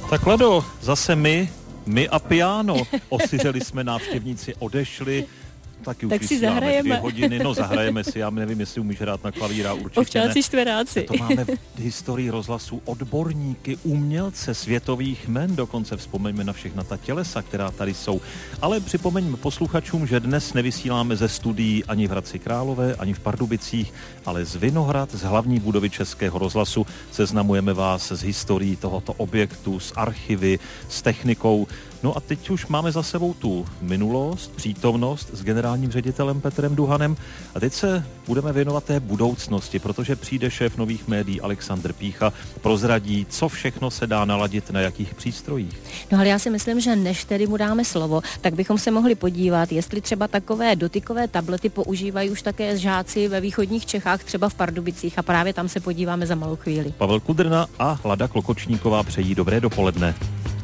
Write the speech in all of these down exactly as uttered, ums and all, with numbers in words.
Tak Lado, zase my, my a piano. Osiřeli jsme, návštěvníci odešli. Taky tak už si zahrajeme. Dvě hodiny, no zahrajeme si, já nevím, jestli umíš hrát na klavíra, určitě Ovčáci ne. čtveráci. A to máme v historii rozhlasu odborníky, umělce světových jmen, dokonce vzpomeňme na všechna ta tělesa, která tady jsou. Ale připomeňme posluchačům, že dnes nevysíláme ze studií ani v Hradci Králové, ani v Pardubicích, ale z Vinohrad, z hlavní budovy Českého rozhlasu. Seznamujeme vás s historií tohoto objektu, s archivy, s technikou. No a teď už máme za sebou tu minulost, přítomnost s generálním ředitelem Petrem Duhanem a teď se budeme věnovat té budoucnosti, protože přijde šéf nových médií Alexandr Pícha, prozradí, co všechno se dá naladit na jakých přístrojích. No ale já si myslím, že než tedy mu dáme slovo, tak bychom se mohli podívat, jestli třeba takové dotykové tablety používají už také žáci ve východních Čechách, třeba v Pardubicích, a právě tam se podíváme za malou chvíli. Pavel Kudrna a Lada Klokočníková přejí dobré dopoledne.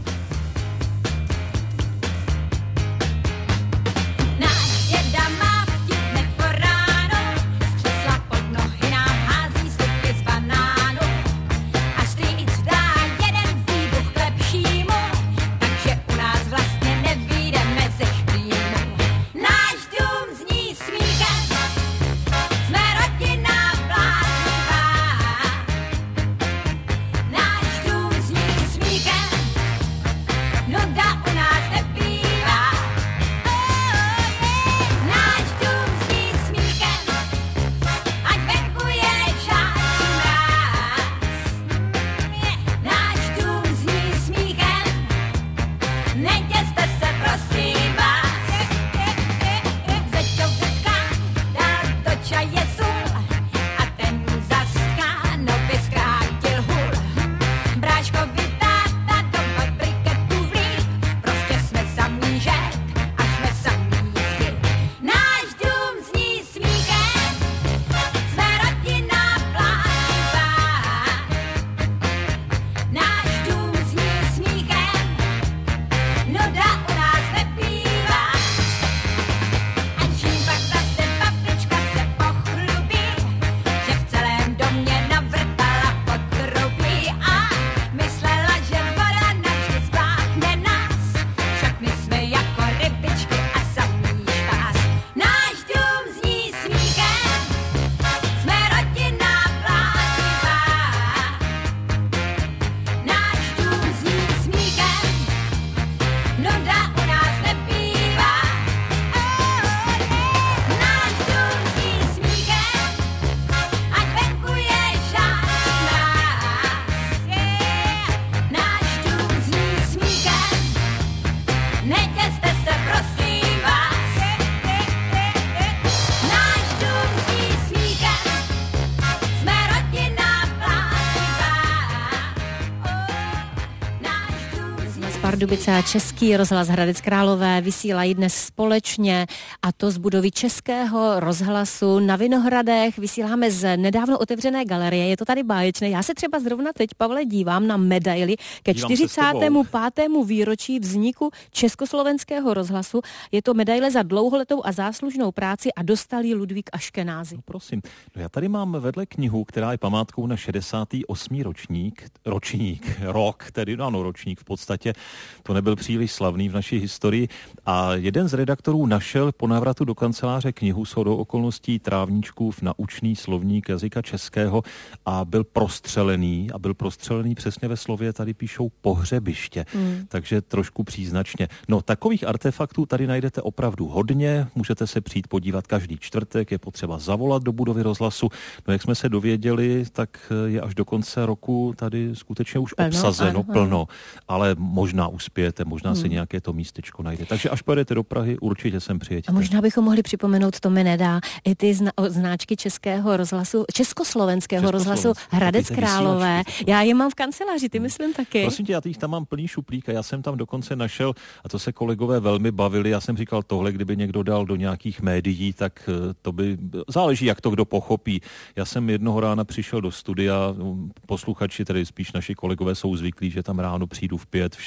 Pardubice a Český rozhlas Hradec Králové vysílají dnes společně, a to z budovy Českého rozhlasu na Vinohradech. Vysíláme z nedávno otevřené galerie, je to tady báječné. Já se třeba zrovna teď, Pavle, dívám na medaili ke čtyřicátému pátému výročí vzniku Československého rozhlasu. Je to medaile za dlouholetou a záslužnou práci a dostal ji Ludvík Aškenázy. No prosím, no já tady mám vedle knihu, která je památkou na šedesátý osmý ročník, ročník, rok, tedy no, ano, ročník v podstatě. To nebyl příliš slavný v naší historii a jeden z redaktorů našel po návratu do kanceláře knihu shodou okolností Trávníčkův naučný slovník jazyka českého a byl prostřelený a byl prostřelený přesně ve slově, tady píšou pohřebiště, mm. takže trošku příznačně. No takových artefaktů tady najdete opravdu hodně, můžete se přijít podívat každý čtvrtek, je potřeba zavolat do budovy rozhlasu. No jak jsme se dověděli, tak je až do konce roku tady skutečně už plno, obsazeno, ano, plno, ale možná uspějete, možná hmm. se nějaké to místečko najde. Takže až pojedete do Prahy, určitě sem přijeďte. A možná bychom mohli připomenout, to mi nedá, i ty zna- značky Českého rozhlasu, Československého rozhlasu Hradec Králové. Já je mám v kanceláři, ty hmm. myslím taky. Prosím tě, já těch tam mám plný šuplík a já jsem tam dokonce našel, a to se kolegové velmi bavili, já jsem říkal, tohle, kdyby někdo dal do nějakých médií, tak to by, záleží, jak to kdo pochopí. Já jsem jednoho rána přišel do studia, posluchači, tedy spíš naši kolegové jsou zvyklí, že tam ráno přijdu v pět, v šest, v sedm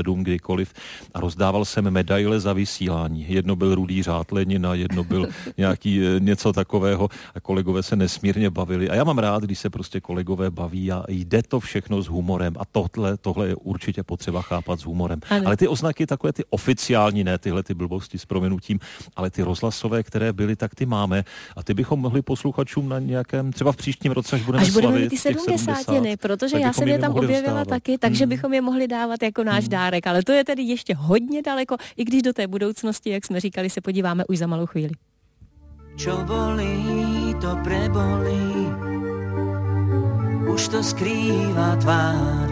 sedm kdykoliv a rozdával jsem medaile za vysílání. Jedno byl Rudý řád Lenina, jedno byl nějaký něco takového a kolegové se nesmírně bavili. A já mám rád, když se prostě kolegové baví a jde to všechno s humorem a tohle, tohle je určitě potřeba chápat s humorem. Ano. Ale ty oznaky, takové ty oficiální, ne tyhle ty blbosti s prominutím, ale ty rozhlasové, které byly, tak ty máme a ty bychom mohli posluchačům na nějakém, třeba v příštím roce, až budeme až budeme slavit ty sedmdesátiny, protože já jsem je tam objevila vstávat. Taky, takže hmm. bychom je mohli dávat jako náš hmm. dárek, ale to je tedy ještě hodně daleko, i když do té budoucnosti, jak jsme říkali, se podíváme už za malou chvíli. Čo bolí, to prebolí, už to skrýva tvár.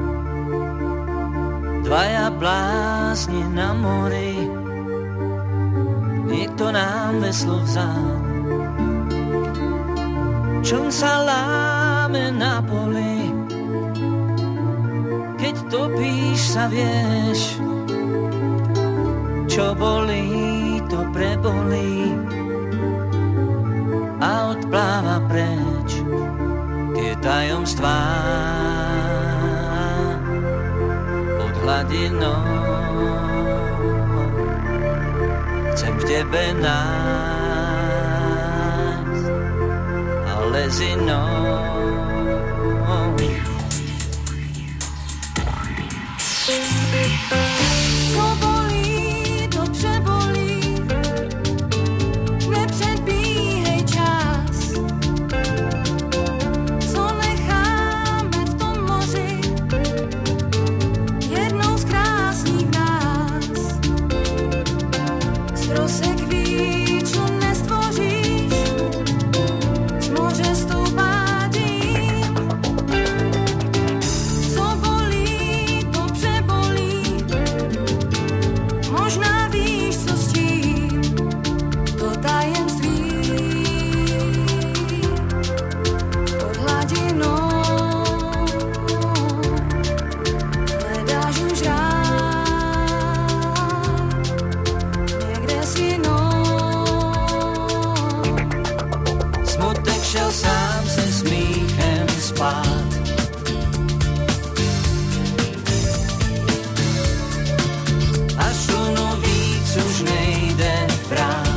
Dvaja blázni na mori, niekto nám veslo vzal. Čom sa láme na poli, keď topíš sa vieš. Čo bolí, to prebolí a odpláva preč tie tajomstvá pod hladinou. Chcem v tebe nájsť ale zinou. Co bolí, to přebolí, nepředbíhej čas. Co necháme v tom moři, jednou zkrásní v nás. Z trosek víc, čo nestvoříš, z moře stoupá dým. Co bolí, to přebolí, možná víš, co s tím, to tajemství pod hladinou hledáš už rád někde s jinou. Smutek šel sám se smíchem spát. A šunu víc už nejde brát.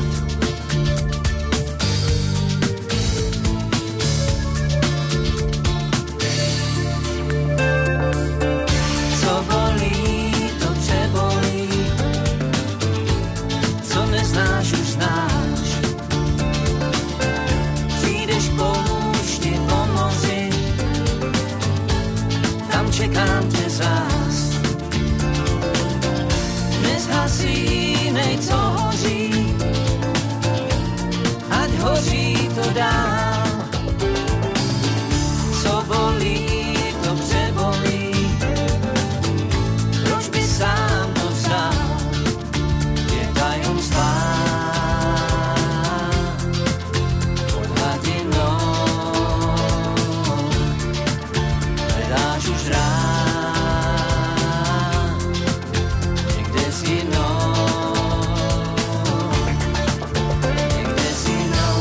Co bolí, to přebolí, co neznáš, už znáš. Přijdeš k poušti po moři, tam čekám tě zás. Nezhasínej, co hoří, ať hoří to dál. Co bolí, to přebolí, proč by sám to vzal, je tajomstvá pod hladinou. Hledáš už rád někde s jinou, někde s jinou.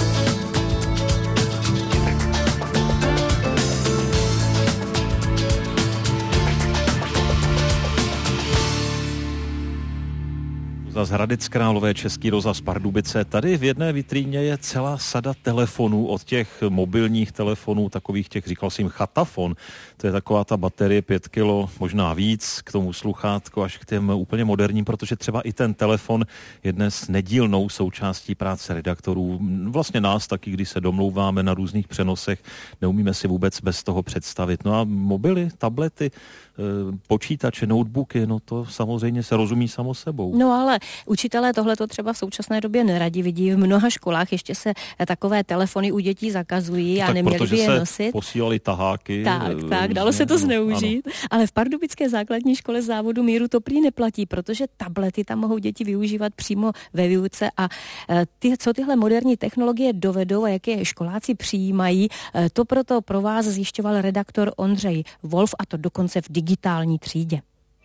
Zas Hradec Králové, Český rozhlas Pardubice. Tady v jedné vitríně je celá sada telefonů, od těch mobilních telefonů, takových těch, říkal jsem chatafon, to je taková ta baterie pět kilo, možná víc, k tomu sluchátko až k těm úplně moderním, protože třeba i ten telefon je dnes nedílnou součástí práce redaktorů. Vlastně nás taky, když se domlouváme na různých přenosech, neumíme si vůbec bez toho představit. No a mobily, tablety, počítače, notebooky, no to samozřejmě se rozumí samo sebou. No ale učitelé tohleto třeba v současné době neradi vidí. V mnoha školách ještě se takové telefony u dětí zakazují a tak neměli by je nosit. Se posílali taháky. Tak, tak, dalo se to zneužít. Ano. Ale v pardubické základní škole závodu Míru to prý neplatí, protože tablety tam mohou děti využívat přímo ve výuce a ty, co tyhle moderní technologie dovedou a jaké školáci přijímají, to proto pro vás zjišťoval redaktor Ondřej Wolf, a to dokonce v digitální třídě.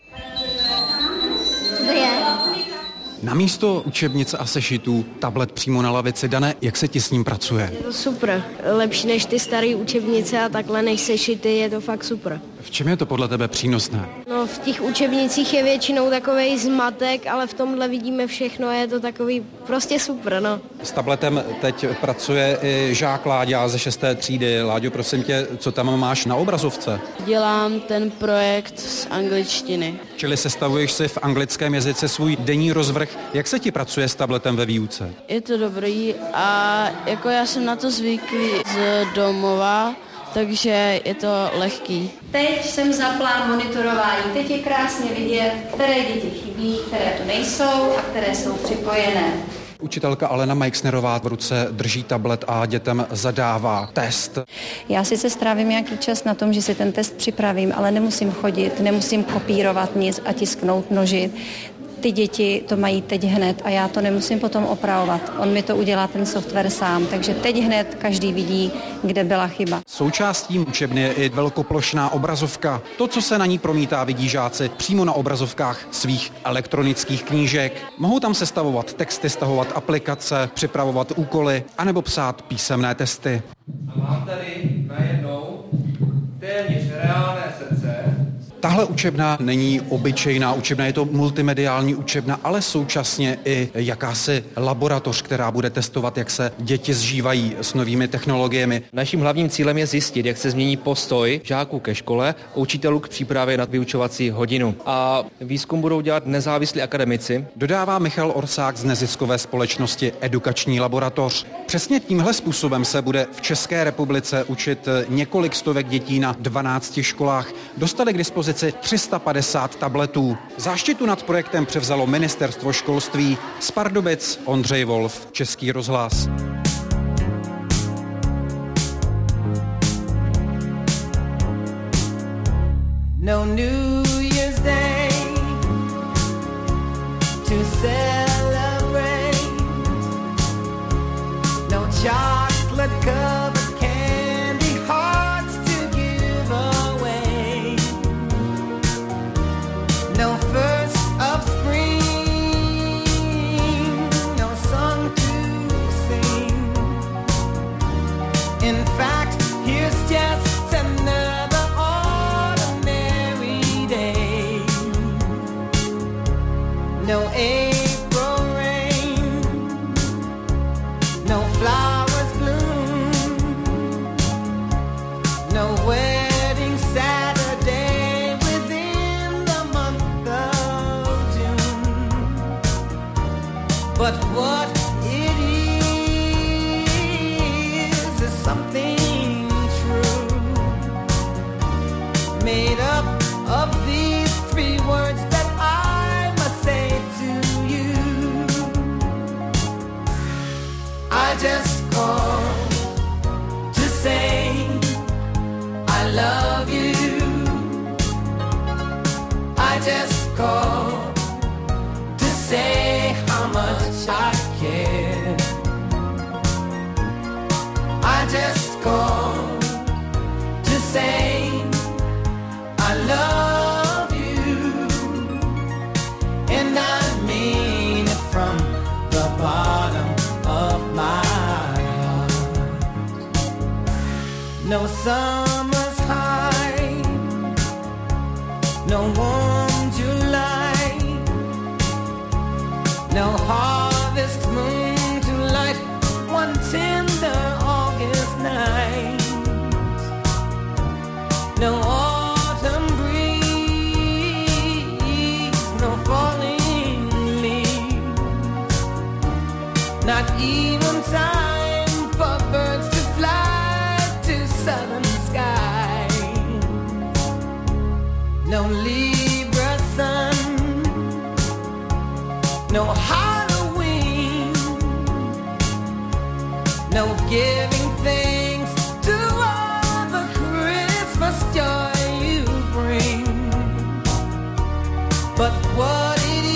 Namísto učebnice a sešitů tablet přímo na lavici. Dané, jak se ti s ním pracuje? Je to super. Lepší než ty staré učebnice a takhle než sešity, je to fakt super. V čem je to podle tebe přínosné? No, v těch učebnicích je většinou takovej zmatek, ale v tomhle vidíme všechno a je to takový prostě super, no. S tabletem teď pracuje i žák Láďa ze šesté třídy. Láďo, prosím tě, co tam máš na obrazovce? Dělám ten projekt z angličtiny. Čili sestavuješ si v anglickém jazyce svůj denní rozvrh. Jak se ti pracuje s tabletem ve výuce? Je to dobrý a jako já jsem na to zvyklý z domova, takže je to lehký. Teď jsem zapla monitorování. Teď je krásně vidět, které děti chybí, které tu nejsou a které jsou připojené. Učitelka Alena Meixnerová v ruce drží tablet a dětem zadává test. Já sice strávím nějaký čas na tom, že si ten test připravím, ale nemusím chodit, nemusím kopírovat nic a tisknout, množit. Ty děti to mají teď hned a já to nemusím potom opravovat. On mi to udělá ten software sám, takže teď hned každý vidí, kde byla chyba. Součástí učebny je i velkoplošná obrazovka. To, co se na ní promítá, vidí žáci přímo na obrazovkách svých elektronických knížek. Mohou tam sestavovat texty, stahovat aplikace, připravovat úkoly anebo psát písemné testy. A mám tady najednou téměř reálné srdce. Tahle učebna není obyčejná učebna, je to multimediální učebna, ale současně i jakási laboratoř, která bude testovat, jak se děti zžívají s novými technologiemi. Naším hlavním cílem je zjistit, jak se změní postoj žáků ke škole, učitelů k přípravě na vyučovací hodinu. A výzkum budou dělat nezávislí akademici. Dodává Michal Orsák z neziskové společnosti Edukační laboratoř. Přesně tímhle způsobem se bude v České republice učit několik stovek dětí na dvanácti školách. Dostali k dispozici tři sta padesát tabletů. Záštitu nad projektem převzalo Ministerstvo školství. Z Pardubic Ondřej Wolf, Český rozhlas. No New Year's Day to celebrate. No chocolate covered candy hearts to give away. No first of spring, no song to sing. In fact, here's just another ordinary day. No April rain, no flowers bloom, no wedding Saturday within the month of June. But what it is is something true, made up of these three words that I must say to you. I just called to say I love you. I just called to say how much I care. I just called to say I love you, and I mean it from the bottom of my heart. No summer's high, no warm July, no harvest moon to light one tender August night. No autumn breeze, no falling leaves, not even time for birds to fly to southern skies. No Libra sun, no Halloween, no giving thanks to all the Christmas joy you bring. But what it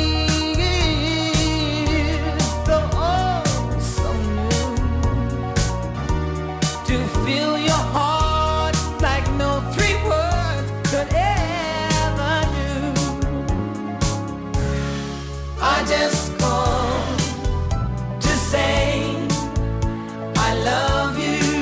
is, so oh so new, to fill your heart like no three words could ever do. I just called to say I love you.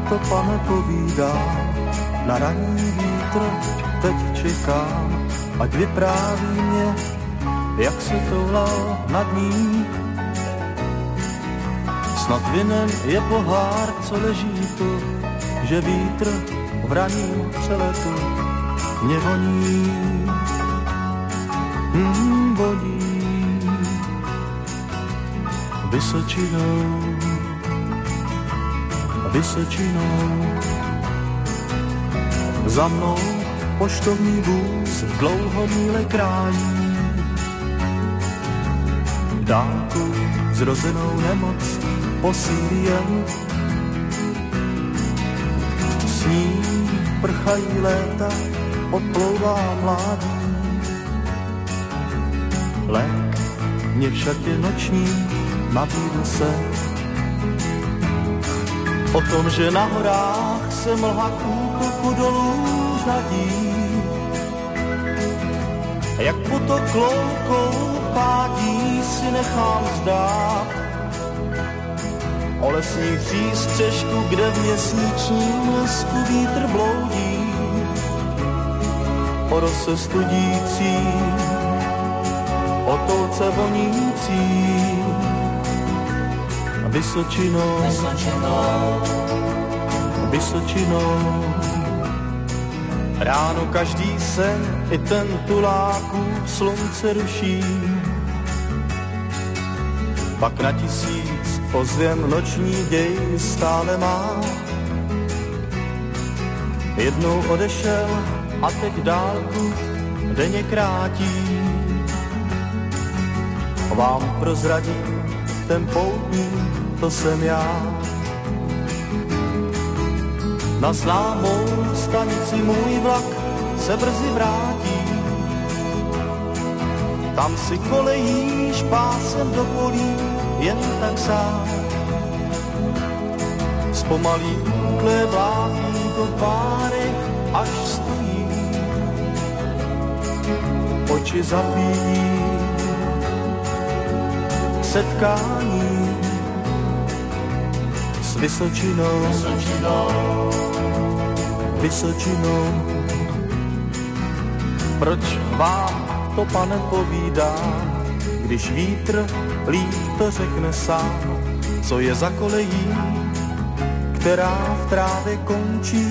to, pane, povídám, na ranní vítr teď čekám, ať vypráví mě, jak se toulal nad ní. Snad vinen je pohár, co leží tu, že vítr v ranním přeletu mě voní, mm, voní Vysočinou, Vysočinou. Za mnou poštovní vůz dlouho míle krájí, dálku zrozenou nemoc posílí jen. S ní prchají léta, odplouvá mládí. Lék mě však je noční, nabídl se. O tom, že na horách se mlha k útoku dolů řadí, jak potok loukou pádí, si nechám zdát. O lesních přístřežku, kde v měsíčním lesku vítr bloudí, o rose studící, o touce vonící. Vysočinou, Vysočinou, Vysočinou. Ráno každý sen, i ten tulákův slunce ruší. Pak na tisíc ozvěn noční děj stále má. Jednou odešel a teď dálku denně krátí. Vám prozradím, ten poutní, to jsem já. Na známou stanici můj vlak se brzy vrátí. Tam si kolejíš pásem do polí, jen tak sám. Zpomalí útle vládí do párek, až stojí. Oči zapíjí setkání s Vysočinou, Vysočinou, Vysočinou. Proč vám to, pane, povídám, když vítr líp to řekne sám, co je za kolejí, která v trávě končí.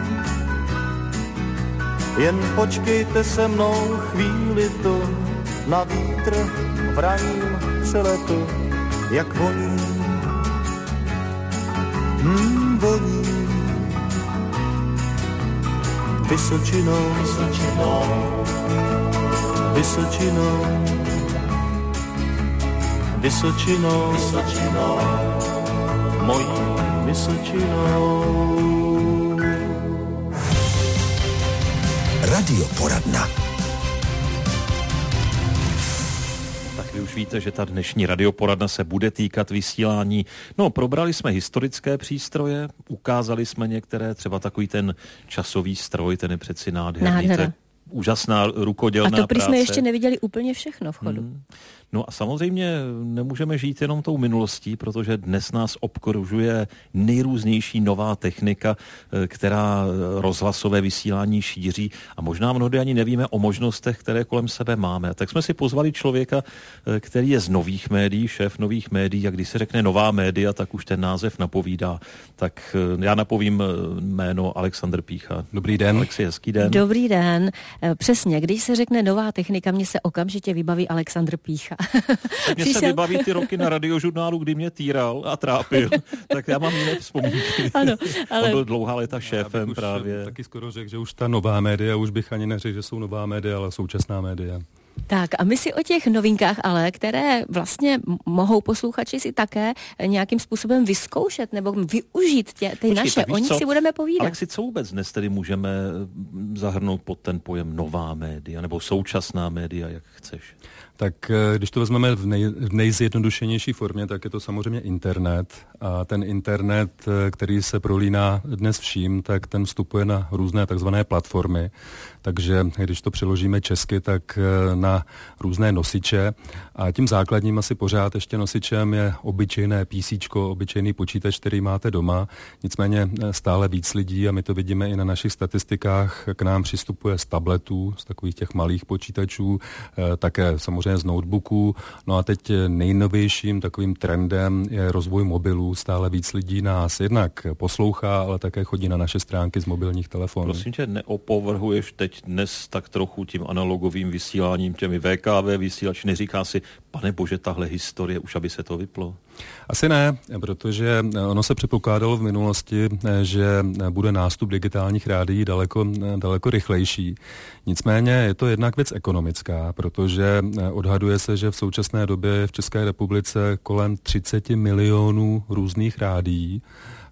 Jen počkejte se mnou chvíli tu, na vítr v ranním přeletu, jak voní, hmm, voní Vysočinou, Vysočinou, Vysočinou, Vysočinou, Vysočinou, mojí Vysočinou. Radioporadna. Tak vy už víte, že ta dnešní radioporadna se bude týkat vysílání. No, probrali jsme historické přístroje, ukázali jsme některé, třeba takový ten časový stroj, ten je přeci nádherný. Nádhera. Úžasná rukodělná práce. A to prý jsme ještě neviděli úplně všechno v chodu. Hmm. No a samozřejmě nemůžeme žít jenom tou minulostí, protože dnes nás obkružuje nejrůznější nová technika, která rozhlasové vysílání šíří a možná mnohdy ani nevíme o možnostech, které kolem sebe máme. Tak jsme si pozvali člověka, který je z nových médií, šéf nových médií, a když se řekne nová média, tak už ten název napovídá. Tak já napovím jméno Alexandr Pícha. Dobrý den. Alexi, hezký den. Dobrý den. Přesně, když se řekne nová technika, mně se okamžitě vybaví Alexandr Pícha. Tak mě se vybaví ty roky na Radiožurnálu, kdy mě týral a trápil, tak já mám jiné vzpomínky. Ano, ale... On byl dlouhá léta šéfem já právě. Taky skoro řekl, že už ta nová média, už bych ani neřekl, že jsou nová média, ale současná média. Tak a my si o těch novinkách ale, které vlastně mohou posluchači si také nějakým způsobem vyzkoušet nebo využít tě, ty Počkej, naše, o nich si budeme povídat. Alexi, co vůbec dnes tedy můžeme zahrnout pod ten pojem nová média nebo současná média, jak chceš? Tak když to vezmeme v, nej, v nejzjednodušenější formě, tak je to samozřejmě internet. A ten internet, který se prolíná dnes vším, tak ten vstupuje na různé takzvané platformy. Takže když to přeložíme česky, tak na různé nosiče a tím základním asi pořád ještě nosičem je obyčejné PCčko, obyčejný počítač, který máte doma. Nicméně stále víc lidí, a my to vidíme i na našich statistikách, k nám přistupuje z tabletů, z takových těch malých počítačů, také samozřejmě z notebooků. No a teď nejnovějším takovým trendem je rozvoj mobilů. Stále víc lidí nás jednak poslouchá, ale také chodí na naše stránky z mobilních telefonů. Prosím tě, neopovrhuješ teď dnes tak trochu tím analogovým vysíláním, těmi V K V vysílači, neříká si, pane bože, tahle historie, už aby se to vyplo? Asi ne, protože ono se předpokládalo v minulosti, že bude nástup digitálních rádií daleko, daleko rychlejší. Nicméně je to jednak věc ekonomická, protože odhaduje se, že v současné době v České republice kolem třicet milionů různých rádií,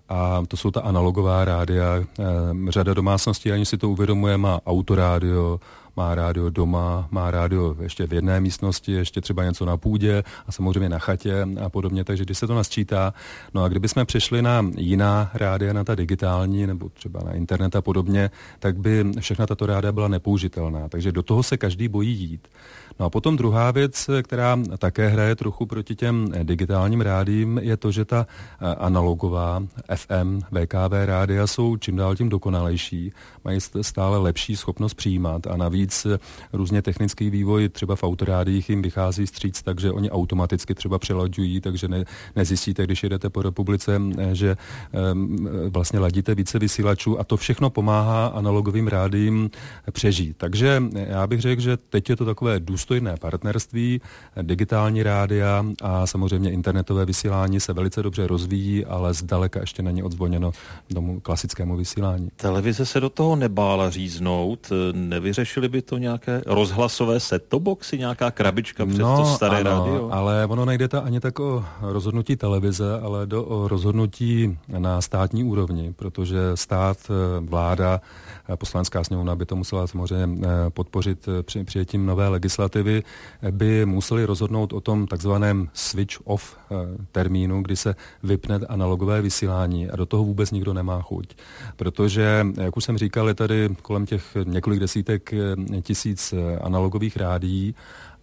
a to jsou ta analogová rádia. Řada domácností, ani si to uvědomuje, má autorádio, má rádio doma, má rádio ještě v jedné místnosti, ještě třeba něco na půdě a samozřejmě na chatě a podobně, takže když se to nasčítá. No a kdybychom přešli na jiná rádia, na ta digitální nebo třeba na internet a podobně, tak by všechna tato rádia byla nepoužitelná, takže do toho se každý bojí jít. No a potom druhá věc, která také hraje trochu proti těm digitálním rádiím, je to, že ta analogová F M, V K V rádia jsou čím dál tím dokonalejší, mají stále lepší schopnost přijímat a navíc různě technický vývoj třeba v autorádiích jim vychází vstříc, takže oni automaticky třeba přelaďují, takže ne, nezjistíte, když jedete po republice, že um, vlastně ladíte více vysílačů a to všechno pomáhá analogovým rádiím přežít. Takže já bych řekl, že teď je to takové důstojné partnerství, digitální rádia a samozřejmě internetové vysílání se velice dobře rozvíjí, ale zdaleka ještě není odzvoněno tomu klasickému vysílání. Televize se do toho nebála říznout, nevyřešili by to nějaké rozhlasové set-top boxy, nějaká krabička přes no, to staré ano, rádio? Ale ono nejde ta ani tak o rozhodnutí televize, ale do o rozhodnutí na státní úrovni, protože stát, vláda, poslanecká sněmovna by to musela samozřejmě podpořit při přijetím nové legislativy, by museli rozhodnout o tom takzvaném switch off termínu, kdy se vypne analogové vysílání a do toho vůbec nikdo nemá chuť. Protože, jak už jsem říkal, je tady kolem těch několik desítek tisíc analogových rádií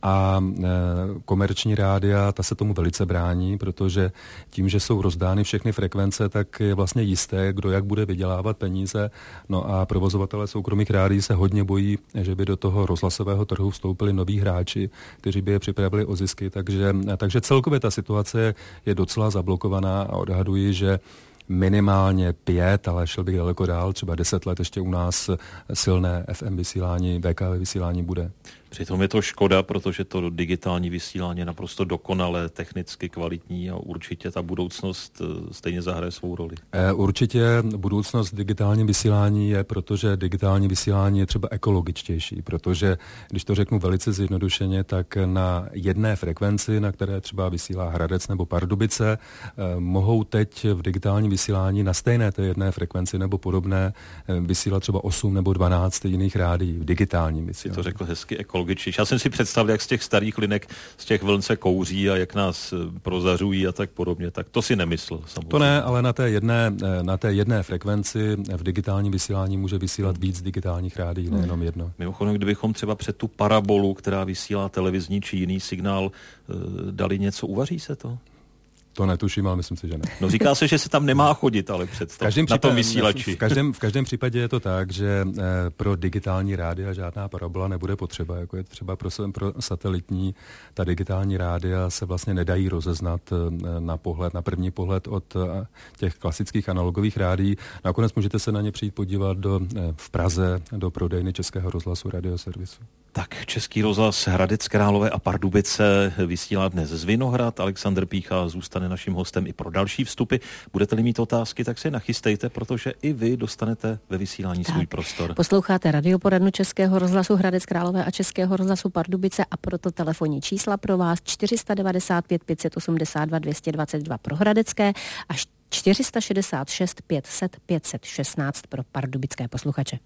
a e, komerční rádia, ta se tomu velice brání, protože tím, že jsou rozdány všechny frekvence, tak je vlastně jisté, kdo jak bude vydělávat peníze. No a provozovatelé soukromých rádií se hodně bojí, že by do toho rozhlasového trhu vstoupili noví hráči, kteří by je připravili o zisky. Takže, takže celkově ta situace je docela zablokovaná a odhaduji, že minimálně pět, ale šel bych daleko dál, třeba deset let ještě u nás silné F M vysílání, V K V vysílání bude. Přitom je to škoda, protože to digitální vysílání je naprosto dokonalé, technicky kvalitní a určitě ta budoucnost stejně zahraje svou roli. Určitě budoucnost digitální vysílání je, protože digitální vysílání je třeba ekologičtější, protože když to řeknu velice zjednodušeně, tak na jedné frekvenci, na které třeba vysílá Hradec nebo Pardubice, mohou teď v digitálním vysílání na stejné té jedné frekvenci nebo podobné vysílat třeba osm nebo dvanáct jiných rádií v digitálním vysílání. Ty to řekl hezky ekologičtější. Já jsem si představil, jak z těch starých linek, z těch vln se kouří a jak nás prozařují a tak podobně. Tak to si nemyslel samozřejmě. To ne, ale na té jedné, na té jedné frekvenci v digitálním vysílání může vysílat víc digitálních rádií, nejenom jedno. Mimochodem, kdybychom třeba před tu parabolu, která vysílá televizní či jiný signál, dali něco, uvaří se to? To netuším, ale myslím si, že ne. No říká se, že se tam nemá chodit, ale představ, na tom vysílači. V každém, v každém případě je to tak, že eh, pro digitální rádia žádná parabola nebude potřeba, jako je třeba pro, pro satelitní. Ta digitální rádia se vlastně nedají rozeznat eh, na pohled, na první pohled od eh, těch klasických analogových rádií. Nakonec můžete se na ně přijít podívat do, eh, v Praze do prodejny Českého rozhlasu Radioservisu. Tak Český rozhlas Hradec Králové a Pardubice vysílá dnes z Vinohrad. Alexandr Pýcha zůstane naším hostem i pro další vstupy. Budete-li mít otázky, tak se nachystejte, protože i vy dostanete ve vysílání tak svůj prostor. Posloucháte radioporadnu Českého rozhlasu Hradec Králové a Českého rozhlasu Pardubice a proto telefonní čísla pro vás čtyři devět pět pět osm dva dvě dva dva pro hradecké a čtyři šest šest pět set pět set šestnáct pro pardubické posluchače.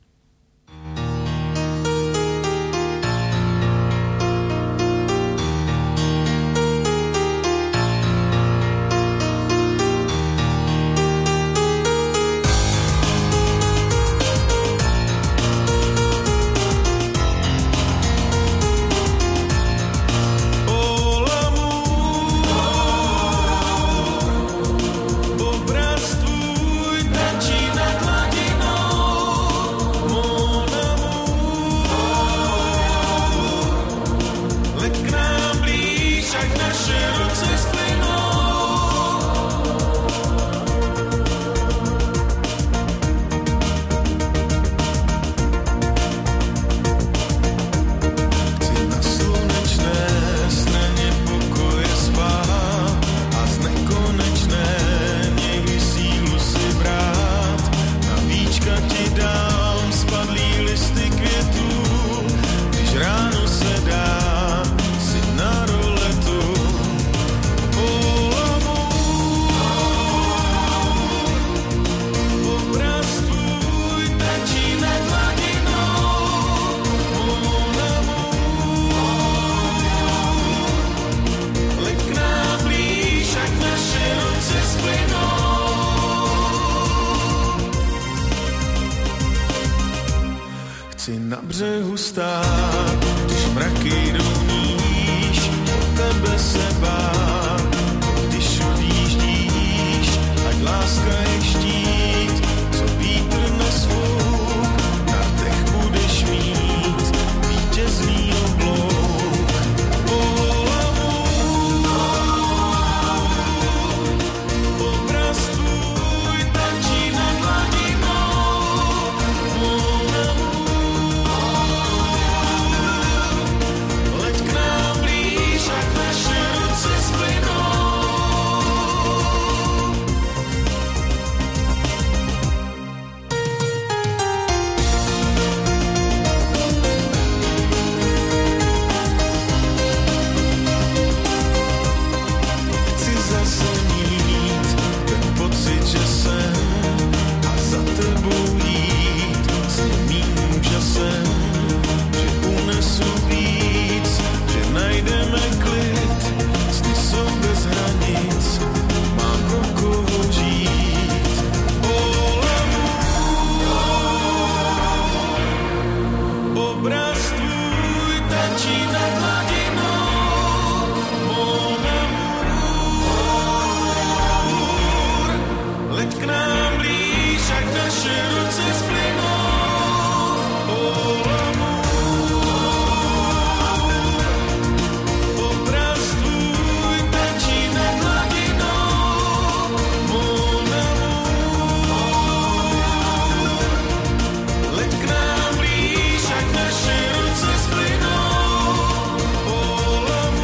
břehu stát, když mraky doníš, o tebe se bát, když odjíždíš, ať láska je štít, co vítr nesvouk, na dech budeš mít vítězný oblouk. Olavu, obraz tvůj tančí nad hladinou, leď k nám blíž, ať naše ruce splynou. Chci zase mít ten pocit, že jsem a za tebou jít s mým úžasem, že unesu víc, že najdeme klid, sny jsou bez hranic, mám pro koho žít. Olavu, obraz tvůj tančí nad hladinou, mon amour, leď k nám blíž, ať naše ruce splynou. Olavu, obraz tvůj tančí nad hladinou, mon amour, leď k nám blíž, ať naše ruce splynou. Olavu,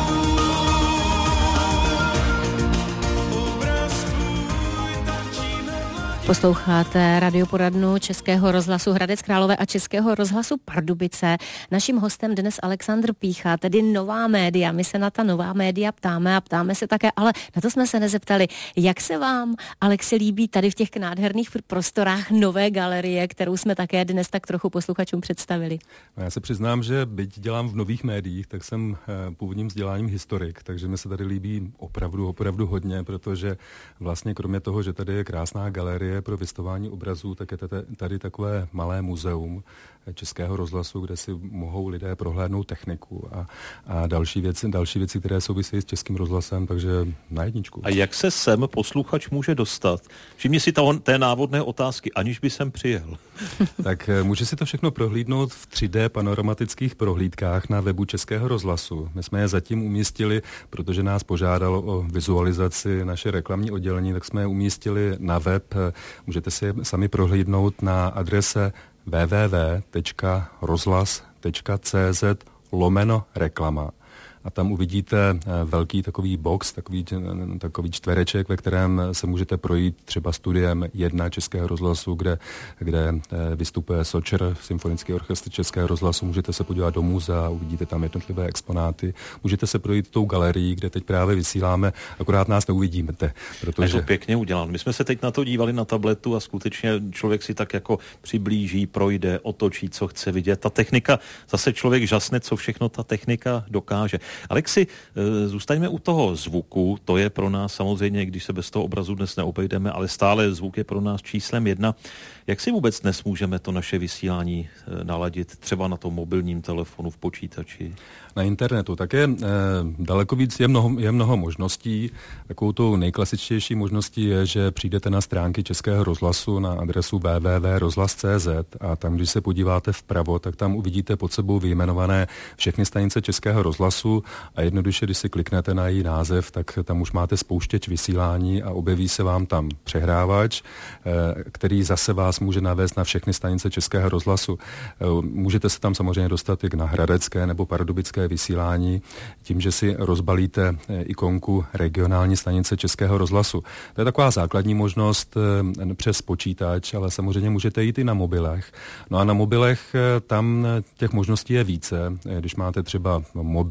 obraz tvůj tančí nad hladinou. Posloucháte radioporadnu Českého rozhlasu Hradec Králové a Českého rozhlasu Pardubice. Naším hostem dnes Alexandr Pýcha, tedy nová média. My se na ta nová média ptáme a ptáme se také, ale na to jsme se nezeptali. Jak se vám, Alexi, líbí tady v těch nádherných prostorách nové galerie, kterou jsme také dnes tak trochu posluchačům představili? Já se přiznám, že byť dělám v nových médiích, tak jsem původním vzděláním historik, takže mi se tady líbí opravdu, opravdu hodně, protože vlastně kromě toho, že tady je krásná galerie pro vystavování obrazů, tak je tady takové malé muzeum Českého rozhlasu, kde si mohou lidé prohlédnout techniku a, a další věci, další věci, které souvisí s Českým rozhlasem, takže na jedničku. A jak se sem posluchač může dostat? Všimni si to, té návodné otázky, aniž by sem přijel. Tak může si to všechno prohlídnout v tři dé panoramatických prohlídkách na webu Českého rozhlasu. My jsme je zatím umístili, protože nás požádalo o vizualizaci naše reklamní oddělení, tak jsme je umístili na web. Můžete si je sami prohlídnout na adrese w w w tečka rozhlas tečka c z lomeno reklama. A tam uvidíte velký takový box, takový, takový čtvereček, ve kterém se můžete projít třeba studiem jedna Českého rozhlasu, kde, kde vystupuje Sočer, Symfonický orchestr Českého rozhlasu. Můžete se podívat do muzea, uvidíte tam jednotlivé exponáty. Můžete se projít tou galerií, kde teď právě vysíláme, akorát nás neuvidíte. Protože... Je to pěkně uděláno. My jsme se teď na to dívali na tabletu a skutečně člověk si tak jako přiblíží, projde, otočí, co chce vidět. Ta technika, zase člověk žasne, co všechno ta technika dokáže. Alexi, zůstaňme u toho zvuku, to je pro nás samozřejmě, když se bez toho obrazu dnes neobejdeme, ale stále zvuk je pro nás číslem jedna. Jak si vůbec dnes můžeme to naše vysílání naladit, třeba na tom mobilním telefonu, v počítači? Na internetu, tak je eh, daleko víc, je mnoho, je mnoho možností. Takovou tou nejklasičtější možností je, že přijdete na stránky Českého rozhlasu na adresu w w w tečka rozhlas tečka c z a tam, když se podíváte vpravo, tak tam uvidíte pod sebou vyjmenované všechny stanice Českého rozhlasu a jednoduše, když si kliknete na její název, tak tam už máte spouštěč vysílání a objeví se vám tam přehrávač, eh, který zase vás může navést na všechny stanice Českého rozhlasu. Eh, můžete se tam samozřejmě dostat i na hradecké nebo pardubické vysílání tím, že si rozbalíte ikonku regionální stanice Českého rozhlasu. To je taková základní možnost přes počítač, ale samozřejmě můžete jít i na mobilech. No a na mobilech tam těch možností je více. Když máte třeba mobil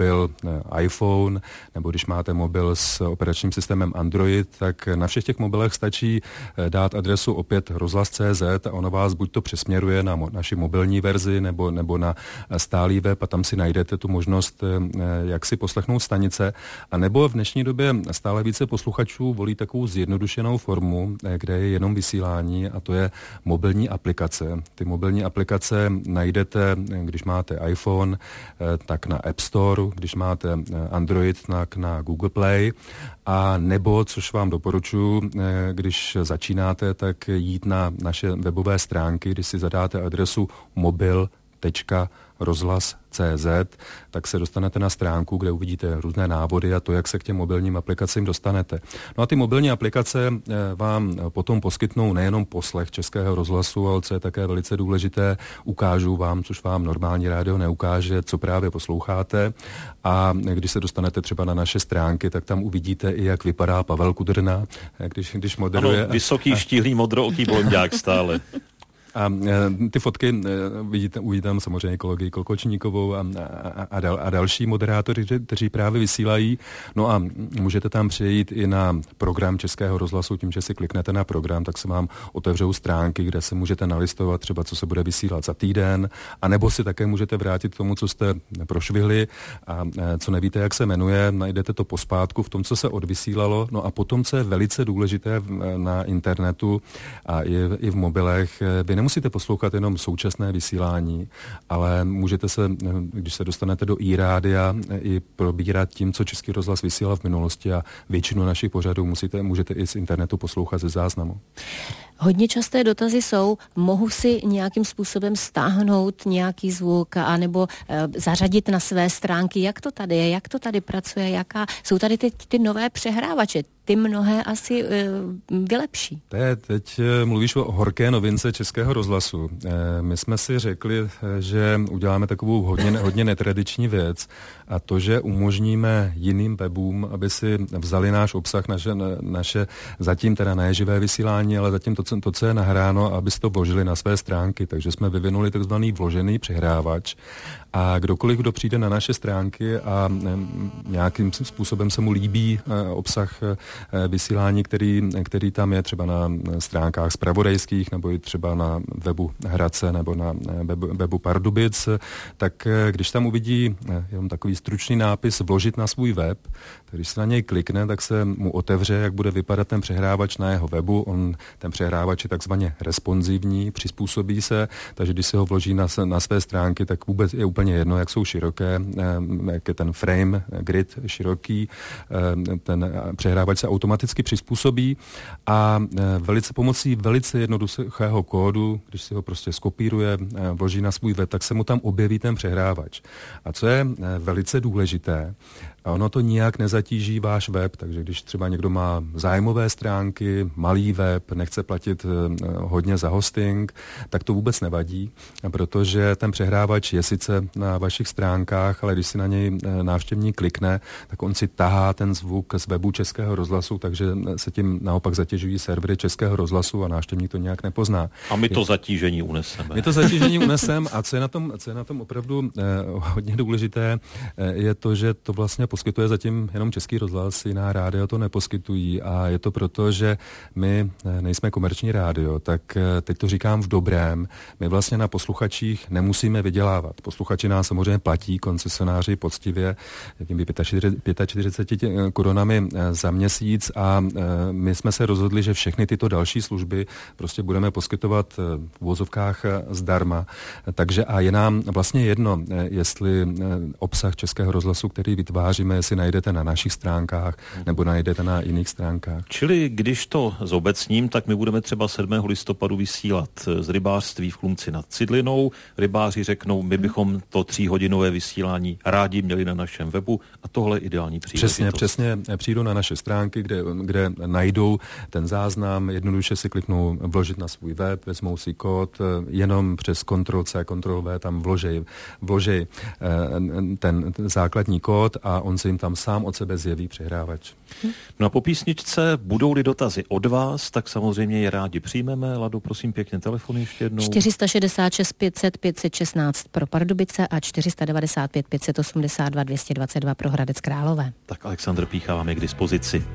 iPhone, nebo když máte mobil s operačním systémem Android, tak na všech těch mobilech stačí dát adresu opět rozhlas tečka cé zet a ono vás buď to přesměruje na mo- naši mobilní verzi, nebo, nebo na stálý web a tam si najdete tu možnost, jak si poslechnout stanice. A nebo v dnešní době stále více posluchačů volí takovou zjednodušenou formu, kde je jenom vysílání, a to je mobilní aplikace. Ty mobilní aplikace najdete, když máte iPhone, tak na App Store, když máte Android, tak na Google Play, a nebo, což vám doporučuji, když začínáte, tak jít na naše webové stránky, když si zadáte adresu mobil tečka rozhlas tečka cé zet, tak se dostanete na stránku, kde uvidíte různé návody a to, jak se k těm mobilním aplikacím dostanete. No a ty mobilní aplikace vám potom poskytnou nejenom poslech Českého rozhlasu, ale co je také velice důležité, ukážou vám, což vám normální rádio neukáže, co právě posloucháte, a když se dostanete třeba na naše stránky, tak tam uvidíte i, jak vypadá Pavel Kudrna, když, když moderuje. Ano, vysoký, štíhlý, modrooký blonďák stále. A e, ty fotky e, vidíte, uvidíte tam samozřejmě kolegy Kolkočníkovou a, a, a, dal, a další moderátory, kteří právě vysílají. No a můžete tam přejít i na program Českého rozhlasu, tím, že si kliknete na program, tak se vám otevřou stránky, kde se můžete nalistovat třeba, co se bude vysílat za týden, a nebo si také můžete vrátit k tomu, co jste prošvihli a e, co nevíte, jak se jmenuje, najdete to pospátku v tom, co se odvysílalo. No a potom, co je velice důležité na internetu a i, i v mobilech, vy nemusíte poslouchat jenom současné vysílání, ale můžete se, když se dostanete do iRádia, i probírat tím, co Český rozhlas vysílal v minulosti, a většinu našich pořadů musíte, můžete i z internetu poslouchat ze záznamu. Hodně časté dotazy jsou, mohu si nějakým způsobem stáhnout nějaký zvuk anebo e, zařadit na své stránky, jak to tady je, jak to tady pracuje, jaká jsou tady ty, ty nové přehrávače, ty mnohé asi e, vylepší. Te, teď mluvíš o horké novince Českého rozhlasu. E, my jsme si řekli, že uděláme takovou hodně, hodně netradiční věc, a to, že umožníme jiným webům, aby si vzali náš obsah, naše, naše zatím teda ne živé vysílání, ale zatím to, to, co je nahráno, aby si to vložili na své stránky. Takže jsme vyvinuli takzvaný vložený přehrávač. A kdokoliv, kdo přijde na naše stránky a nějakým způsobem se mu líbí obsah vysílání, který, který tam je třeba na stránkách zpravodajských, nebo i třeba na webu Hradce, nebo na webu, webu Pardubic, tak když tam uvidí jenom takový stručný nápis vložit na svůj web, tak když se na něj klikne, tak se mu otevře, jak bude vypadat ten přehrávač na jeho webu. On, ten přehrávač je takzvaně responsivní, přizpůsobí se, takže když se ho vloží na, na své stránky, tak vůbec je úplně jedno, jak jsou široké, jak je ten frame, grid široký, ten přehrávač se automaticky přizpůsobí a velice pomocí velice jednoduchého kódu, když si ho prostě skopíruje, vloží na svůj web, tak se mu tam objeví ten přehrávač. A co je velice důležité, a ono to nijak nezatíží váš web, takže když třeba někdo má zájmové stránky, malý web, nechce platit hodně za hosting, tak to vůbec nevadí, protože ten přehrávač je sice na vašich stránkách, ale když si na něj návštěvník klikne, tak on si tahá ten zvuk z webu Českého rozhlasu, takže se tím naopak zatěžují servery Českého rozhlasu a návštěvník to nějak nepozná. A my to zatížení uneseme. My to zatížení uneseme a co je na tom, co je na tom opravdu eh, hodně důležité, eh, je to, že to vlastně poskytuje zatím jenom Český rozhlas, jiná rádia to neposkytují, a je to proto, že my nejsme komerční rádio, tak teď to říkám v dobrém, my vlastně na posluchačích nemusíme vydělávat. Posluchači nás samozřejmě platí, koncesionáři poctivě, těmi čtyřiceti pěti korunami za měsíc, a my jsme se rozhodli, že všechny tyto další služby prostě budeme poskytovat v uvozovkách zdarma. Takže a je nám vlastně jedno, jestli obsah Českého rozhlasu, který vytváříme, jestli najdete na našich stránkách nebo najdete na jiných stránkách. Čili když to zobecním, tak my budeme třeba sedmého listopadu vysílat z rybářství v Chlumci nad Cidlinou. Rybáři řeknou, my bychom to tříhodinové vysílání rádi měli na našem webu, a tohle je ideální příležitost. Přesně, přesně. Přijdou na naše stránky, kde, kde najdou ten záznam, jednoduše si kliknou vložit na svůj web, vezmou si kód, jenom přes Ctrl C, Ctrl V tam vložej, vložej ten základní kód a on on se jim tam sám od sebe zjeví přihrávač. No a po písničce budou-li dotazy od vás, tak samozřejmě je rádi přijmeme. Lado, prosím pěkně, telefon ještě jednou. čtyři šest šest pět set pět set šestnáct pro Pardubice a čtyři devět pět pět set osmdesát dva dvě stě dvacet dva pro Hradec Králové. Tak Alexandr Pýcha vám je k dispozici.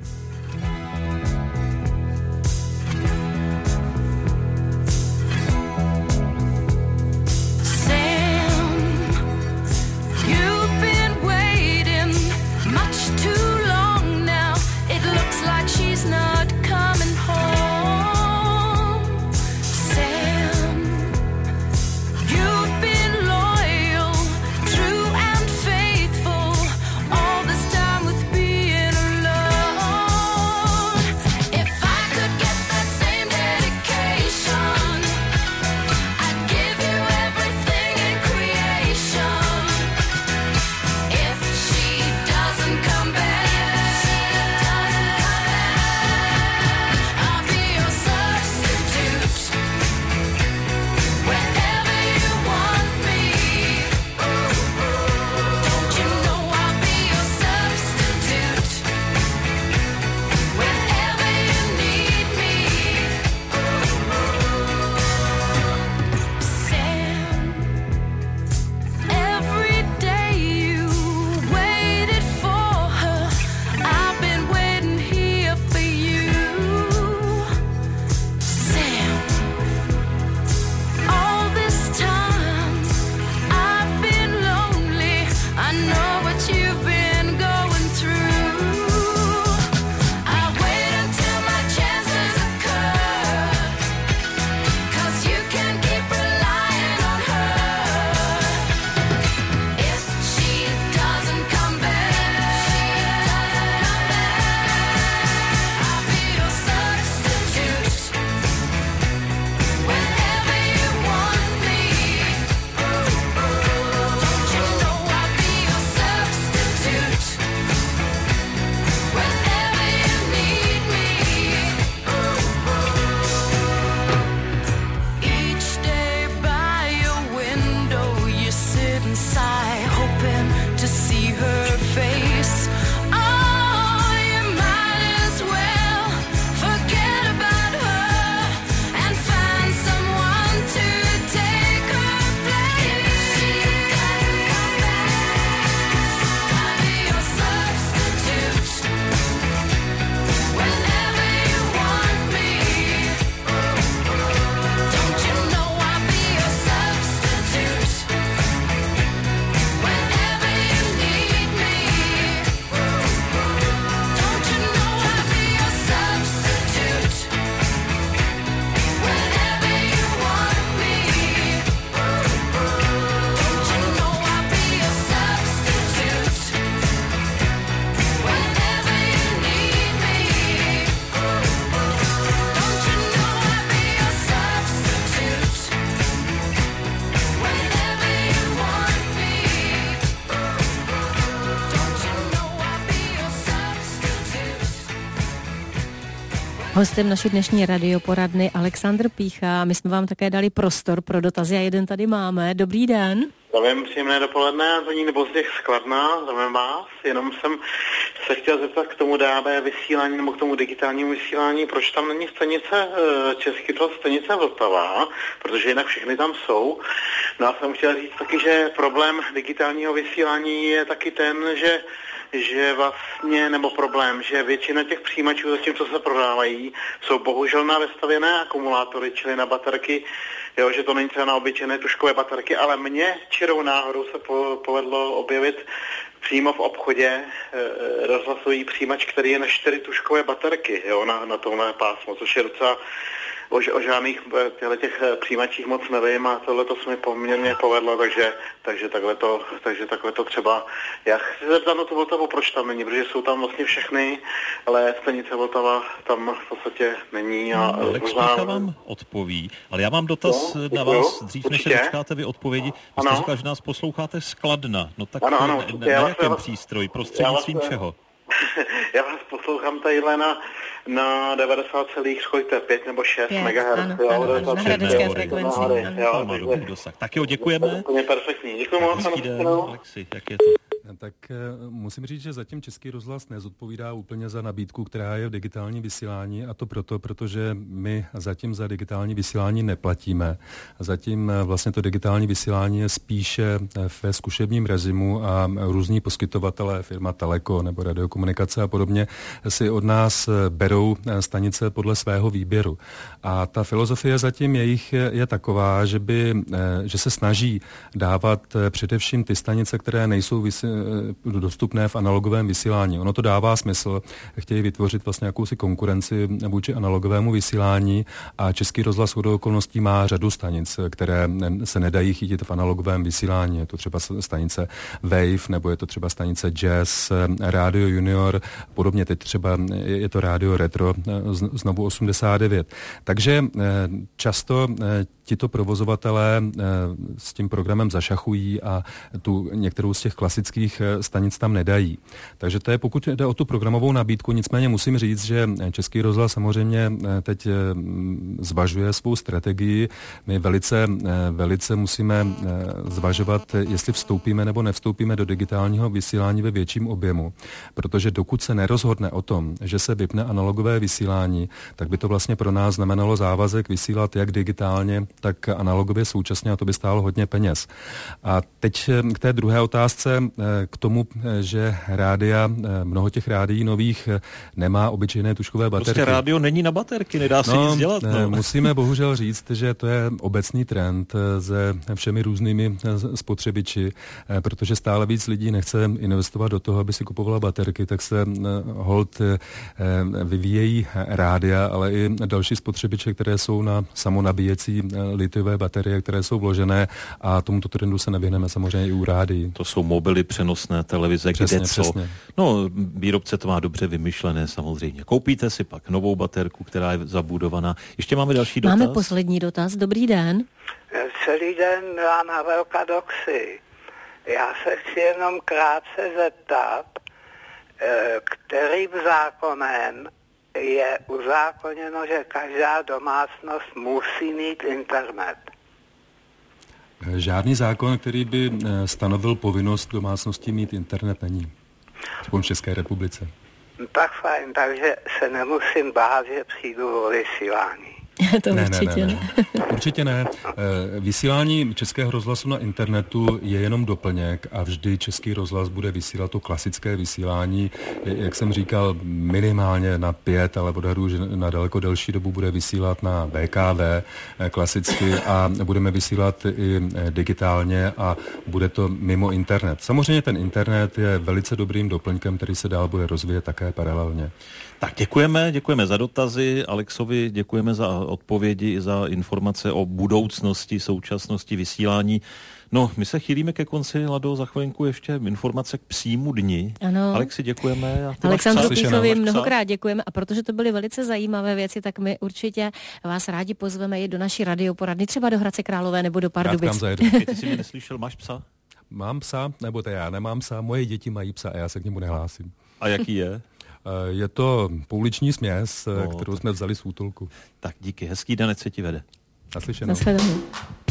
Hostem naší dnešní radioporadny Alexandr Pýcha. My jsme vám také dali prostor pro dotazy a jeden tady máme. Dobrý den. Zdravím, příjemné dopoledne, Antonín Nebozdech z Kladna, zdravím vás. Jenom jsem se chtěl zeptat k tomu D A B vysílání nebo k tomu digitálnímu vysílání, proč tam není stanice Český rozhlas, stanice Vltava, protože jinak všechny tam jsou. No a jsem chtěl říct taky, že problém digitálního vysílání je taky ten, že že vlastně, nebo problém, že většina těch přijímačů, zatím co se prodávají, jsou bohužel na vestavěné akumulátory, čili na baterky, jo, že to není třeba na obyčejné tužkové baterky, ale mně čirou náhodou se po, povedlo objevit přímo v obchodě e, rozhlasový přijímač, který je na čtyři tužkové baterky, jo, na, na tomhle pásmo, což je docela O, o žádných těch přijímačích moc nevím a tohle to se mi poměrně povedlo, takže, takže, takhle to, takže takhle to třeba. Já chci se zeptat na tu Vltavu, proč tam není, protože jsou tam vlastně všechny, ale stanice Vltava tam v podstatě není. A no, Alex Pýcha vám odpoví, ale já mám dotaz no, na vás, dřív než se dočkáte vy odpovědi. Vy jste říkal, že nás posloucháte z Kladna, no tak ano, ano, na, na jakém vás, přístroj, prostřednictvím vás, čeho? Já vás poslouchám tadyhle na, na devadesát celá pět nebo šest megahertzů. Ano, ano, ano, na hradecké frekvenci. Tak jo, děkujeme. Úplně perfektní. Děkuji moc. Hezký den, Alexi, jak je to? Tak musím říct, že zatím Český rozhlas nezodpovídá úplně za nabídku, která je v digitální vysílání, a to proto, protože my zatím za digitální vysílání neplatíme. Zatím vlastně to digitální vysílání je spíše ve zkušebním režimu a různí poskytovatelé, firma Teleko nebo radiokomunikace a podobně, si od nás berou stanice podle svého výběru. A ta filozofie zatím jejich je taková, že, by, že se snaží dávat především ty stanice, které nejsou vysí, dostupné v analogovém vysílání. Ono to dává smysl, chtějí vytvořit vlastně jakousi konkurenci vůči analogovému vysílání a Český rozhlas shodou okolností má řadu stanic, které se nedají chytit v analogovém vysílání. Je to třeba stanice Wave, nebo je to třeba stanice Jazz, Radio Junior, podobně teď třeba je to Radio Retro, znovu osmdesát devět. Takže často tito provozovatelé s tím programem zašachují a tu některou z těch klasických stanic tam nedají. Takže to je, pokud jde o tu programovou nabídku, nicméně musím říct, že Český rozhlas samozřejmě teď zvažuje svou strategii. My velice, velice musíme zvažovat, jestli vstoupíme nebo nevstoupíme do digitálního vysílání ve větším objemu, protože dokud se nerozhodne o tom, že se vypne analogové vysílání, tak by to vlastně pro nás znamenalo závazek vysílat jak digitálně, tak analogově současně, a to by stálo hodně peněz. A teď k té druhé otázce, k tomu, že rádia, mnoho těch rádií nových nemá obyčejné tužkové baterky. Prostě rádio není na baterky, nedá se no, nic dělat. No. Musíme bohužel říct, že to je obecný trend se všemi různými spotřebiči, protože stále víc lidí nechce investovat do toho, aby si kupovala baterky, tak se hold vyvíjejí rádia, ale i další spotřebiče, které jsou na samonabíjecí litiové baterie, které jsou vložené, a tomuto trendu se nevyhneme samozřejmě i u rádií. To jsou mobily, přenosné televize, přesně, kde co. Přesně. No, výrobce to má dobře vymyšlené samozřejmě. Koupíte si pak novou baterku, která je zabudovaná. Ještě máme další dotaz. Máme poslední dotaz. Dobrý den. Celý den na Velkadoxy. Já se chci jenom krátce zeptat, kterým zákonem je uzákoněno, že každá domácnost musí mít internet? Žádný zákon, který by stanovil povinnost domácnosti mít internet, není. Aspoň v České republice. Tak fajn, takže se nemusím bát, že přijdu o vysílání. To ne, určitě ne. ne, ne. Určitě ne. Vysílání Českého rozhlasu na internetu je jenom doplněk a vždy Český rozhlas bude vysílat to klasické vysílání, jak jsem říkal, minimálně na pět, ale odhadu, že na daleko delší dobu bude vysílat na V K V klasicky a budeme vysílat i digitálně a bude to mimo internet. Samozřejmě ten internet je velice dobrým doplňkem, který se dál bude rozvíjet také paralelně. Tak děkujeme, děkujeme za dotazy, Alexovi děkujeme za odpovědi i za informace o budoucnosti, současnosti vysílání. No, my se chýlíme ke konci, Lado, za chvilinku ještě informace k psímu dni. Ano. Alexi, děkujeme. Alexandru Píchovi mnohokrát děkujeme, a protože to byly velice zajímavé věci, tak my určitě vás rádi pozveme i do naší radioporadny, třeba do Hradce Králové nebo do Pardubic. Ty jsi mě neslyšel, máš psa? Mám psa, nebo to já nemám psa, moje děti mají psa a já se k němu nehlásím. A jaký je? Je to pouliční směs, no, kterou tak. jsme vzali z útulku. Tak díky, hezký den, ať se ti vede. Naslyšenou. Naslyšenou.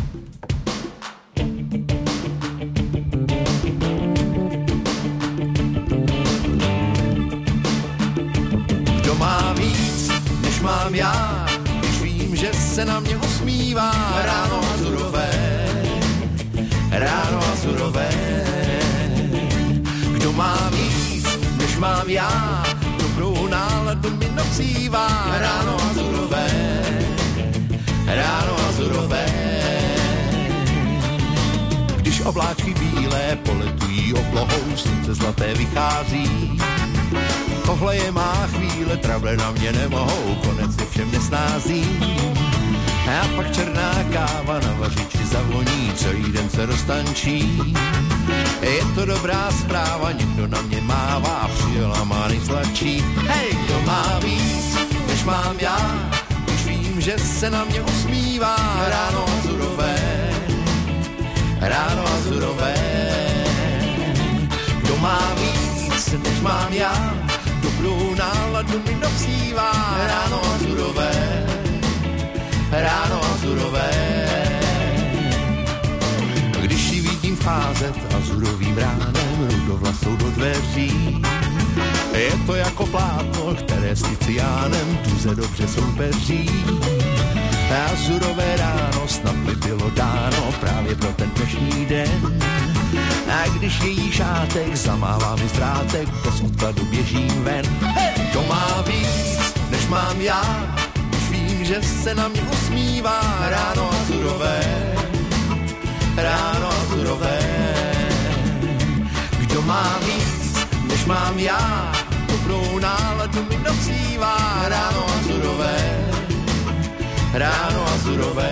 Kdo má víc, než mám já, když vím, že se na mě usmívá. Ráno azurové, ráno azurové. Kdo má víc, než mám já, dobrou náladu mi nosívá. Ráno azurové, ráno azurové. Když obláčky bílé poletují oblohou, slunce zlaté vychází. Tohle je má chvíle, trable na mě nemohou, konec se všem nesnází. A pak černá káva na vařiči zavoní, celý den se roztančí. Je to dobrá zpráva, někdo na mě mává, přijela má nejsladší. Hej, kdo má víc, než mám já, když vím, že se na mě usmívá. Ráno azurové, ráno azurové. Kdo má víc, než mám já, dobrou náladu mi nosívá. Ráno azurové, ráno azurové. Když ji vidím vcházet azurovým ránem, rudovlasá s Ticiánem tuze dobře soupeří. Azurové ráno snad by bylo dáno právě pro ten dnešní den. A když její šátek zamává mi ztrátek, to z odkladu běžím ven. Hey! To má víc, než mám já, už vím, že se na mě usmívá. Ráno azurové, ráno azurové. Kdo má víc, než mám já, dobrou náladu mi dozývá. Ráno azurové, ráno azurové.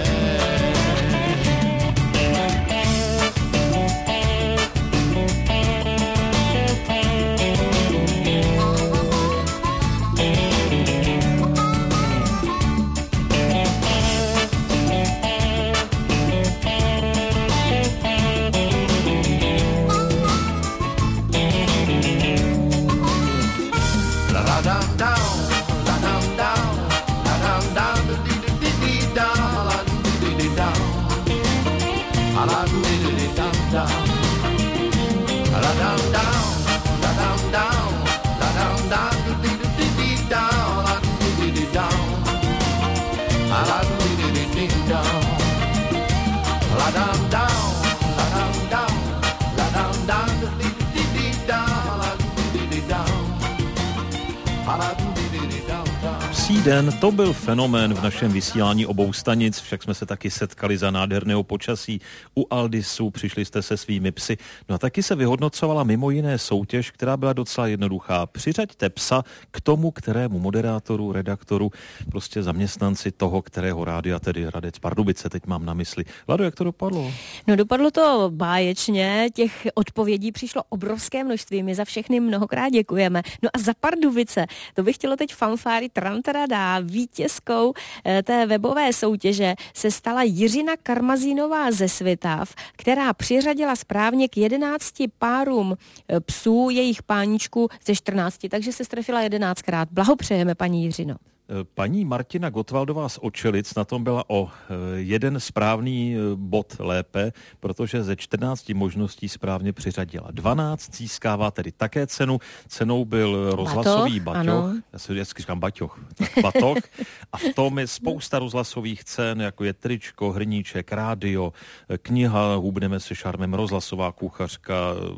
Psí den, to byl fenomén v našem vysílání obou stanic, však jsme se taky setkali za nádherného počasí u Aldisu, přišli jste se svými psy. No a taky se vyhodnocovala mimo jiné soutěž, která byla docela jednoduchá. Přiřaďte psa k tomu, kterému moderátoru, redaktoru, prostě zaměstnanci toho, kterého rádia, tedy Hradec Pardubice, teď mám na mysli. Lado, jak to dopadlo? No dopadlo to báječně, těch odpovědí přišlo obrovské množství, my za všechny mnohokrát děkujeme. No a za Pardubice, to bych chtělo teď fanfáry Trantarada. Vítězkou té webové soutěže se stala Jiřina Karmazínová ze Svitav, která přiřadila správně k jedenácti párům psů jejich páničku ze čtrnácti, takže se strefila jedenáctkrát. Blahopřejeme, paní Jiřino. Paní Martina Gottwaldová z Očelic na tom byla o jeden správný bod lépe, protože ze čtrnácti možností správně přiřadila dvanáct, získává tedy také cenu. Cenou byl rozhlasový baťoch, baťoch. Já si vždycky říkám baťoch, tak batoh. A v tom je spousta rozhlasových cen, jako je tričko, hrníček, rádio, kniha, hubneme se šarmem, rozhlasová kuchařka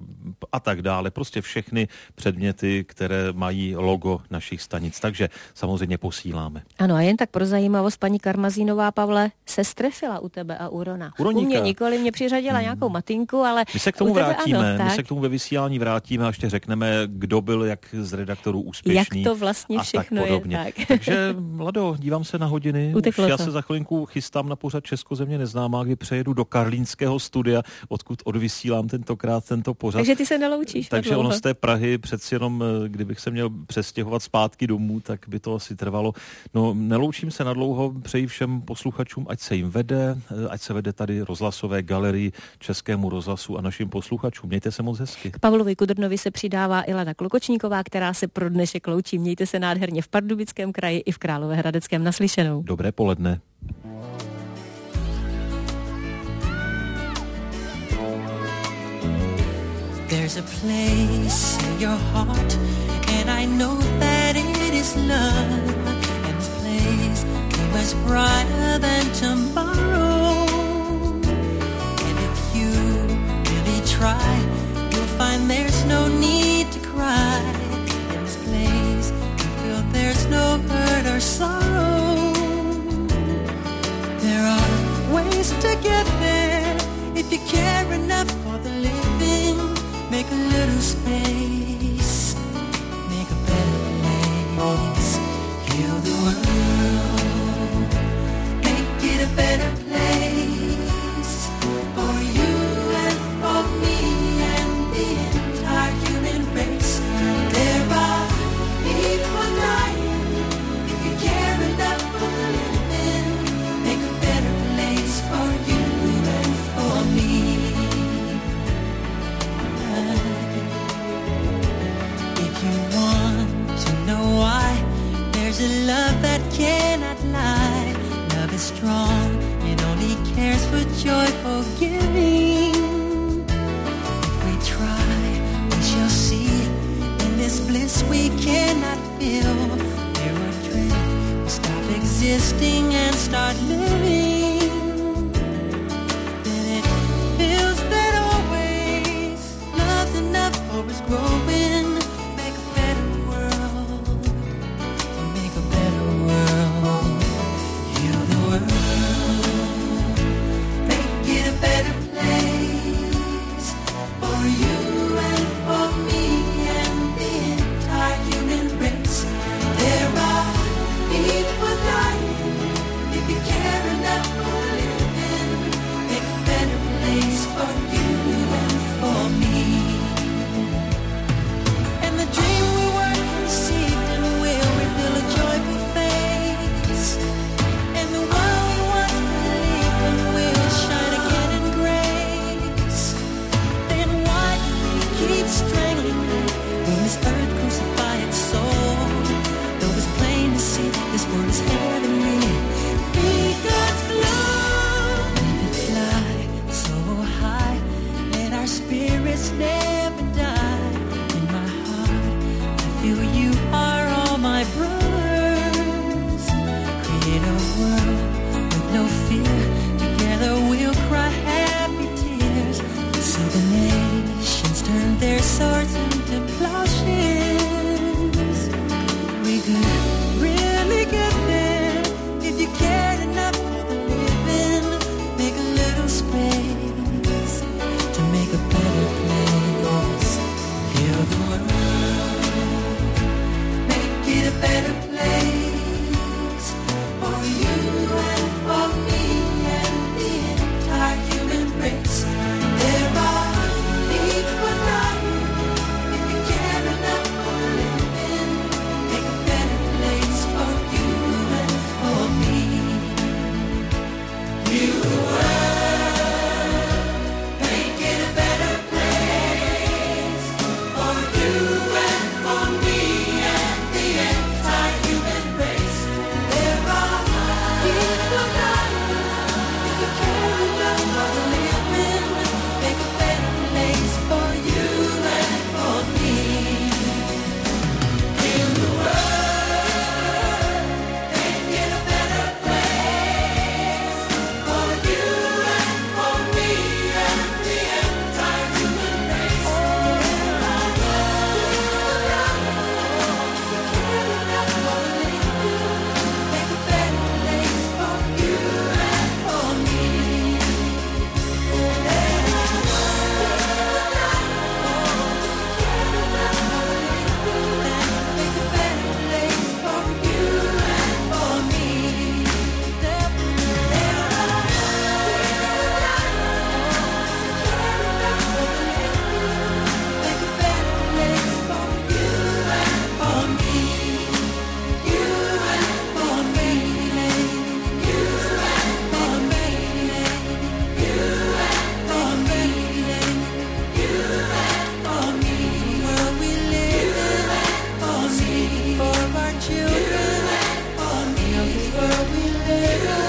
a tak dále. Prostě všechny předměty, které mají logo našich stanic. Takže samozřejmě posíláme. Ano, a jen tak pro zajímavost, paní Karmazínová, Pavle, se strefila u tebe a u Rona. U mě nikoli, mě přiřadila hmm. nějakou matinku, ale my se k tomu vrátíme, ano, my se k tomu ve vysílání vrátíme a ještě řekneme, kdo byl jak z redaktorů úspěšný. Jak to vlastně všechno tak podobně. je. Tak. Takže, Lado, dívám se na hodiny. Už já se za chvilinku chystám na pořad Českozemě neznámá, kdy přejedu do karlínského studia, odkud odvysílám tentokrát tento pořad. Takže ty se neloučíš. Takže ono z té Prahy přeci jenom, kdybych se měl přestěhovat zpátky domů, tak by to asi trvalo. No, neloučím se nadlouho, přeji všem posluchačům, ať se jim vede, ať se vede tady rozhlasové galerii Českému rozhlasu a našim posluchačům. Mějte se moc hezky. K Pavlovi Kudrnovi se přidává i Lada Klokočníková, která se pro dnešek loučí. Mějte se nádherně v Pardubickém kraji i v Královéhradeckém. Naslyšenou. Dobré poledne. There's a place in your heart and I know that it is love, and this place is much brighter than tomorrow. And if you really try, you'll find there's no need to cry. In this place, you feel there's no hurt or sorrow. There are ways to get there if you care enough for the living. Make a little space, make a better place. Heal the world, make it a better place for you and for me and the entire human race. There are people dying. If you care enough for the living, make a better place for you and for me. If you want to know why, there's a love that cannot lie. Love is strong, it only cares for joyful giving. If we try, we shall see. In this bliss we cannot feel, Pero